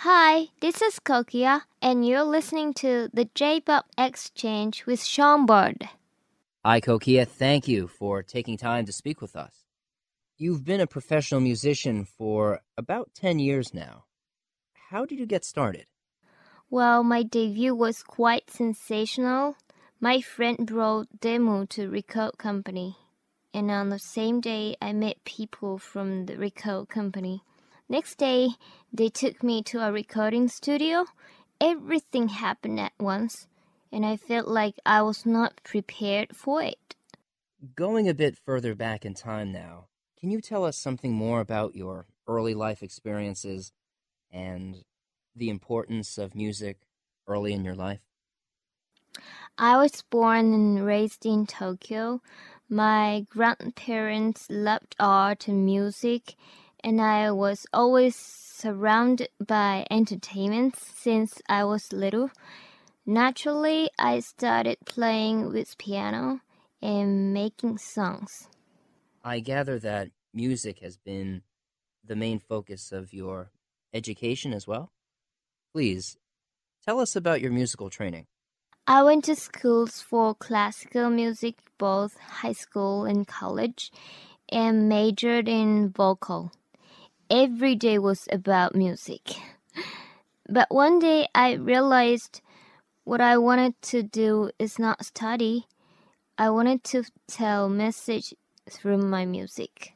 Hi, this is Kokia, and you're listening to the J-Pop Exchange with Sean Bird. Hi, Kokia. Thank you for taking time to speak with us. You've been a professional musician for about 10 years now. How did you get started? Well, my debut was quite sensational. My friend brought demo to record company, and on the same day I met people from the record company. Next day, they took me to a recording studio. Everything happened at once, and I felt like I was not prepared for it. Going a bit further back in time now, can you tell us something more about your early life experiences and the importance of music early in your life? I was born and raised in Tokyo. My grandparents loved art and music, and I was always surrounded by entertainment since I was little. Naturally, I started playing with piano and making songs. I gather that music has been the main focus of your education as well. Please, tell us about your musical training. I went to schools for classical music, both high school and college, and majored in vocal. Every day was about music. But one day I realized what I wanted to do is not study. I wanted to tell message through my music.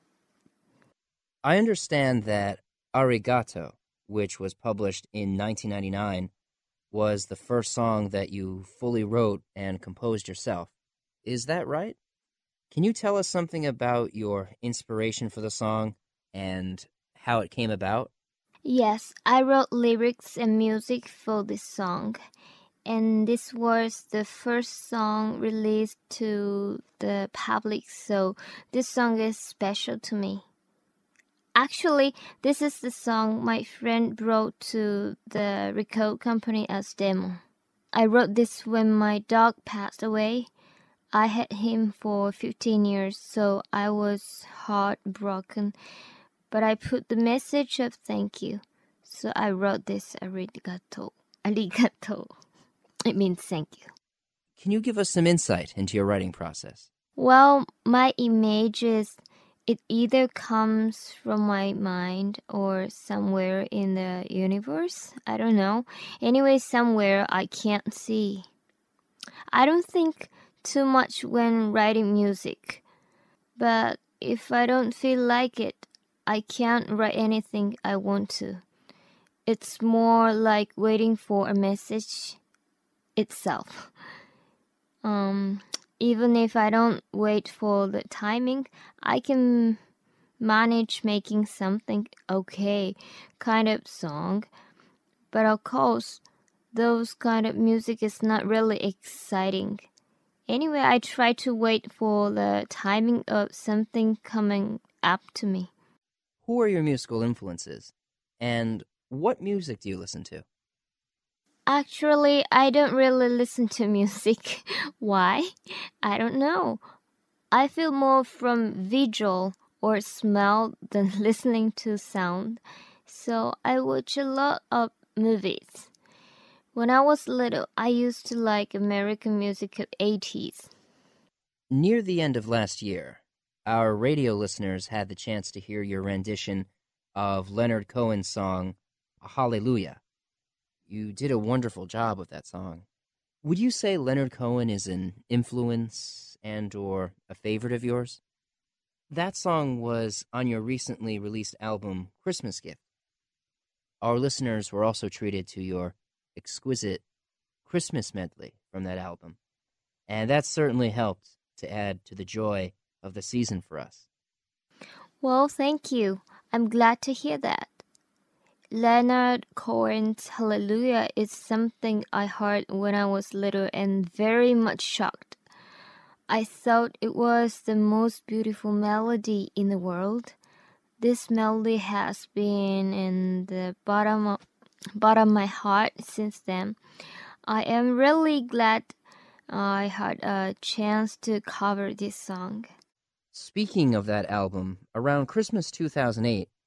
I understand that Arigato, which was published in 1999, was the first song that you fully wrote and composed yourself. Is that right? Can you tell us something about your inspiration for the song and how it came about? Yes, I wrote lyrics and music for this song, and this was the first song released to the public, so this song is special to me. Actually, this is the song my friend brought to the record company as demo. I wrote this when my dog passed away. I had him for 15 years, so I was heartbroken, but I put the message of thank you. So I wrote this arigato. Arigato. It means thank you. Can you give us some insight into your writing process? Well, my image is it either comes from my mind or somewhere in the universe. I don't know. Anyway, somewhere I can't see. I don't think too much when writing music. But if I don't feel like it, I can't write anything I want to. It's more like waiting for a message itself. Even if I don't wait for the timing, I can manage making something okay kind of song. But of course, those kind of music is not really exciting. Anyway, I try to wait for the timing of something coming up to me. Who are your musical influences? And what music do you listen to? Actually, I don't really listen to music. Why? I don't know. I feel more from visual or smell than listening to sound. So I watch a lot of movies. When I was little, I used to like American music of 80s. Near the end of last year, our radio listeners had the chance to hear your rendition of Leonard Cohen's song, Hallelujah. You did a wonderful job with that song. Would you say Leonard Cohen is an influence and or a favorite of yours? That song was on your recently released album, Christmas Gift. Our listeners were also treated to your exquisite Christmas medley from that album, and that certainly helped to add to the joy of the season for us. Well, thank you. I'm glad to hear that. Leonard Cohen's Hallelujah is something I heard when I was little and very much shocked. I thought it was the most beautiful melody in the world. This melody has been in the bottom of my heart since then. I am really glad I had a chance to cover this song. Speaking of that album, around Christmas 2008,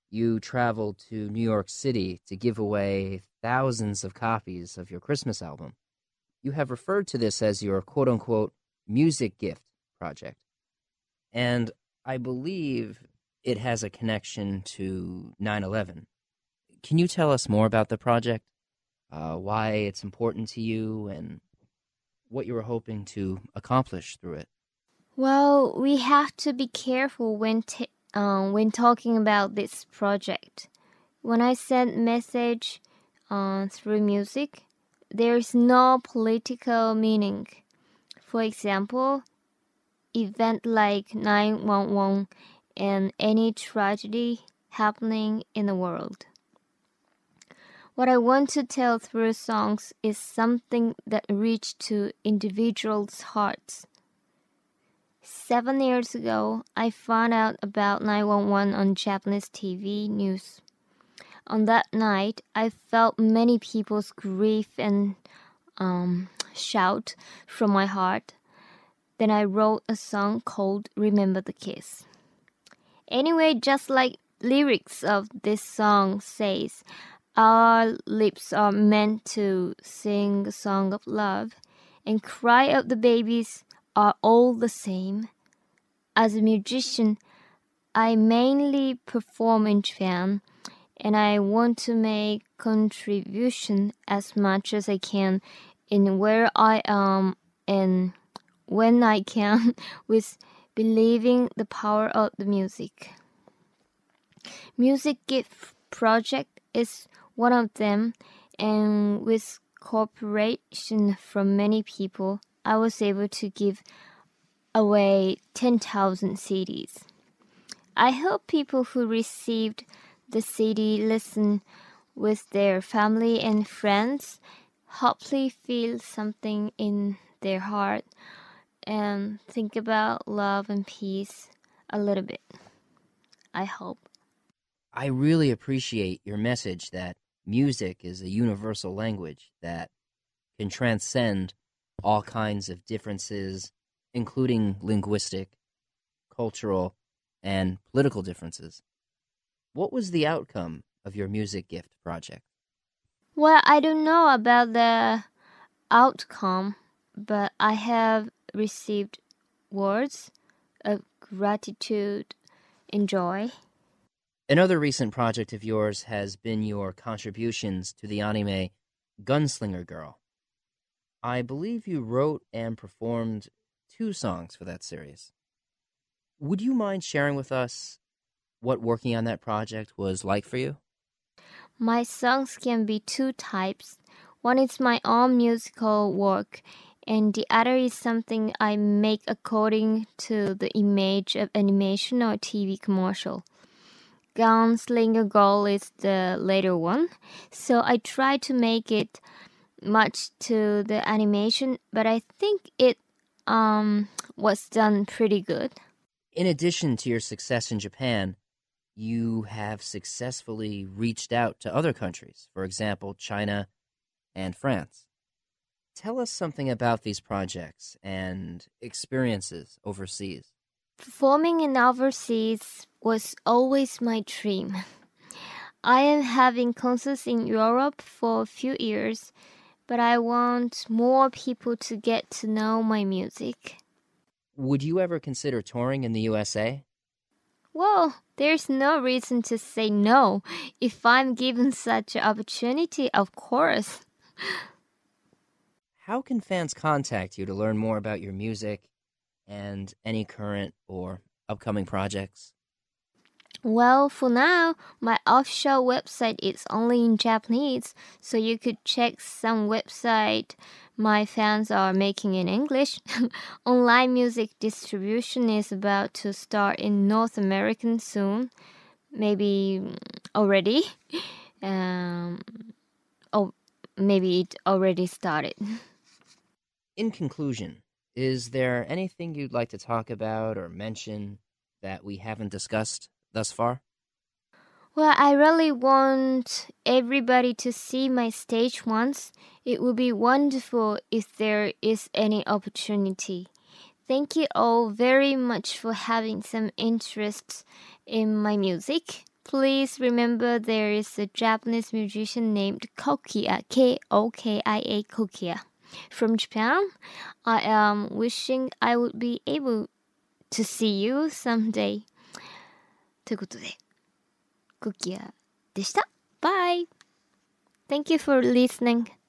You traveled to New York City to give away thousands of copies of your Christmas album. You have referred to this as your quote-unquote music gift project. And I believe it has a connection to 9/11. Can you tell us more about the project? Why it's important to you and what you were hoping to accomplish through it? Well, we have to be careful when talking about this project. When I send message through music, there is no political meaning. For example, event like 911 and any tragedy happening in the world. What I want to tell through songs is something that reaches to individuals' hearts. 7 years ago, I found out about 911 on Japanese TV news. On that night, I felt many people's grief and shout from my heart. Then I wrote a song called Remember the Kiss. Anyway, just like lyrics of this song says, our lips are meant to sing a song of love, and cry of the babies are all the same. As a musician, I mainly perform in Japan, and I want to make contribution as much as I can in where I am and when I can with believing the power of the music. Music Gift Project is one of them, and with cooperation from many people, I was able to give away 10,000 CDs. I hope people who received the CD listen with their family and friends, hopefully feel something in their heart and think about love and peace a little bit. I hope. I really appreciate your message that music is a universal language that can transcend all kinds of differences, including linguistic, cultural, and political differences. What was the outcome of your music gift project? Well, I don't know about the outcome, but I have received words of gratitude and joy. Another recent project of yours has been your contributions to the anime Gunslinger Girl. I believe you wrote and performed 2 songs for that series. Would you mind sharing with us what working on that project was like for you? My songs can be 2 types. One is my own musical work, and the other is something I make according to the image of animation or TV commercial. Gunslinger Girl is the later one, so I try to make it much to the animation, but I think it was done pretty good. In addition to your success in Japan, you have successfully reached out to other countries, for example, China and France. Tell us something about these projects and experiences overseas. Performing in overseas was always my dream. I am having concerts in Europe for a few years, but I want more people to get to know my music. Would you ever consider touring in the USA? Well, there's no reason to say no. If I'm given such an opportunity, of course. How can fans contact you to learn more about your music and any current or upcoming projects? Well, for now, my official website is only in Japanese, so you could check some website my fans are making in English. Online music distribution is about to start in North America soon, maybe already. Maybe it already started. In conclusion, is there anything you'd like to talk about or mention that we haven't discussed thus far? Well, I really want everybody to see my stage once. It would be wonderful if there is any opportunity. Thank you all very much for having some interest in my music. please remember there is a Japanese musician named Kokia, Kokia, Kokia, from Japan. I am wishing I would be able to see you someday. ということで、Kokia でした。Bye! Thank you for listening.